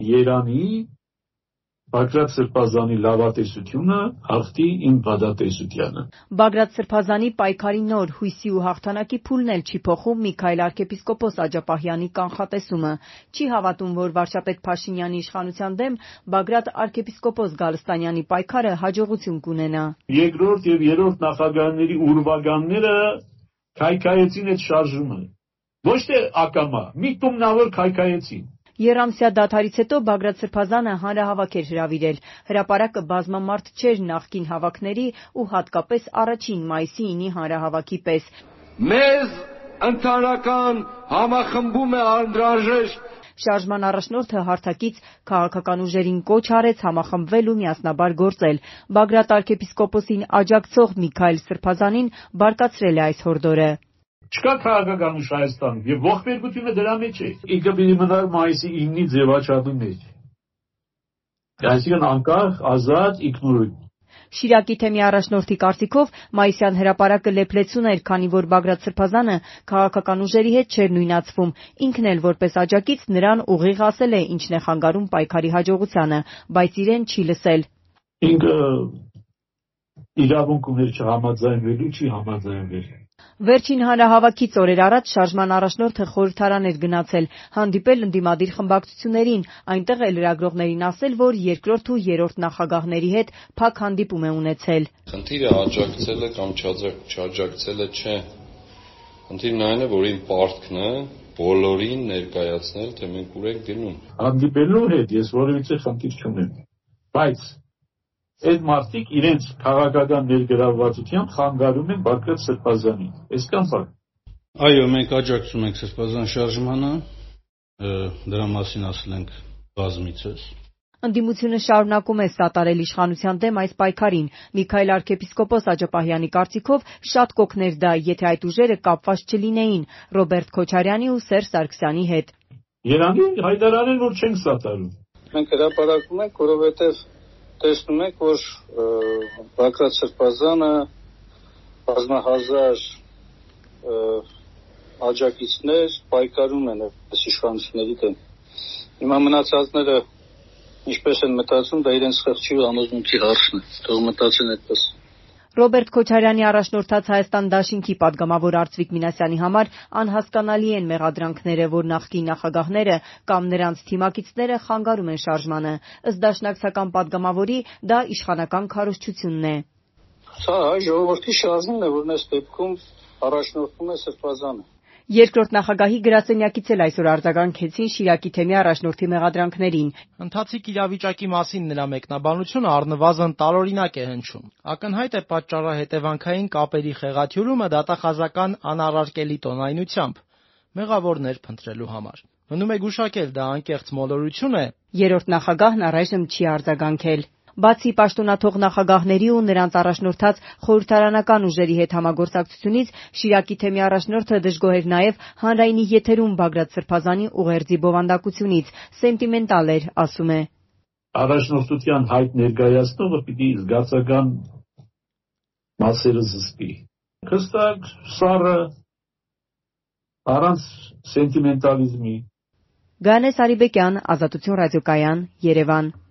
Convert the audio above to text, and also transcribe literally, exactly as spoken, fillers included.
Երանի Բագրատ Սրբազանի լավատեսությունը հաղթի իմ բադատեսությանը։ Բագրատ Սրբազանի պայքարի նոր հույսի ու հաղթանակի փուլն էլ չի փոխում Միքայել arczepiskopos Աջապահյանի կանխատեսումը։ Չի հավատում, որ վարչապետ Փաշինյանի իշխանության դեմ Բագրատ arczepiskopos Գալստանյանի պայքարը հաջողություն կունենա։ Երկրորդ եւ երրորդ նախագահների ուրվագանները քայքայեցին այդ շարժումը։ Ոչ թե ակամա, միտումնավոր քայքայեցին։ Եռամսյա դադարից հետո Բագրատ Սրբազանը հանրահավաք էր հրավիրել։ Հրապարակը բազմամարդ չէր նախկին հավաքների ու հատկապես առաջին մայիսի ինի հանրահավաքի պես։ Մեզ ընդհանրական համախմբում է անհրաժեշտ։ Շարժման առաջնորդը հարթակից քաղաքական ուժերին կոչ արեց համախմբվել ու միասնաբար գործել։ Բագրատ arczepiskoposին աջակցող Միքայել Սրբազանին բարկացրել է այս հորդորը։ Չկա քաղաքական ուժ Հայաստանում եւ ողբերգությունը դրա մեջ է։ Ինքը պիտի մնար մայիսի իննի ձևաչափի մեջ։ Այսինքն անկախ, ազատ, ինքնուրույն։ Շիրակի թեմի առաջնորդի կարծիքով մայիսյան հրապարակը լեփլեցուն էր, քանի որ Բագրատ Սրբազանը քաղաքական ուժերի հետ չէր նույնացվում։ Ինքն էլ որպես աջակից նրան ուղիղ ասել է ինչն է խանգարում պայքարի հաջողությանը, բայց իրեն չի լսել։ Ինքը իրավունք ուներ չհամաձայնվելու, չի համաձայնվել։ Վերջին հանրահավաքից օրեր առաջ շարժման առաջնորդը խորհրդարան էր գնացել, հանդիպել ընդդիմադիր խմբակցություններին, այնտեղ էլ լրագրողներին ասել, որ երկրորդ ու երրորդ նախագահների հետ փակ հանդիպում է ունեցել։ Խնդիրը աջակցելը կամ չաջակցելը չէ։ Խնդիրն այն է, որ իմ պարտքն է բոլորին ներկայացնել, թե մենք ուր ենք գնում։ Հանդիպելու հետ ես որևիցե խնդիր չունեմ, բայց այդ մարդիկ իրենց քաղաքական ներգրավվածությամբ խանգարում են Բագրատ Սրբազանին։ Այսքան բան։ Այո, մենք աջակցում ենք Սրբազան շարժմանը, դրա մասին ասել ենք բազմիցս։ Ընդդիմությունը շարունակում է սատարել իշխանության դեմ այս պայքարին։ Միքայել arczepiskopos Աջապահյանի կարծիքով շատ կօգներ դա, եթե այդ ուժերը կապված չլինեին Ռոբերտ Քոչարյանի ու Սերժ Սարգսյանի հետ։ Երանի հայտարարել, որ չենք սատարում։ Մենք հրապարակում ենք, որովհետև տեսնում ենք, որ Բագրատ Սրբազանը բազմահազար աջակիցներ պայքարում են այս իշխանությունների դեմ։ Հիմա մնացածները ինչպես են մտածում, դա իրենց խղճի ու համոզմունքի հարցն է։ Թող մտածեն այդպես։ Ռոբերտ Քոչարյանի առաջնորդած Հայաստան դաշինքի падգամավոր Արծվիկ Մինասյանի համար անհասկանալի են մեղադրանքները, որ նախկին նախագահները կամ նրանց թիմակիցները խանգարում են շարժմանը։ Ըստ դաշնակցական падգամավորի դա իշխանական քարոզչությունն է։ Սա ժողովրդի շարժումն է, որն այս դեպքում առաջնորդում է Սրբազանը։ Երկրորդ նախագահի գրասենյակից էլ այսօր արձագանքեցին Շիրակի թեմի առաջնորդի մեղադրանքներին։ Ընթացիկ իրավիճակի մասին նրա մեկնաբանությունը առնվազն տարօրինակ է հնչում։ Ակնհայտ է պատճառահետևանքային կապերի խեղաթյուրումը դատախազական անառարկելի տոնայնությամբ մեղավորներ փնտրելու համար։ Մնում է գուշակել, դա անկեղծ մոլորություն է։ Երրորդ նախագահն առայժմ չի արձագանքել։ Բացի պաշտոնաթող նախագահների ու նրանց առաջնորդած խորհրդարանական ուժերի հետ համագործակցությունից Շիրակի թեմի առաջնորդը դժգոհ էր նաև հանրայինի եթերում Բագրատ Սրբազանի ուղերձի բովանդակությունից, սենտիմենտալ էր, ասում է։ Առաջնորդության հայտ ներկայացնողը պիտի զգացական մասերը զսպի։ Հստակ, սառը, առանց սենտիմենտալիզմի։ Գանես Արիբեկյան, Ազատություն ռադիոկայան, Երևան։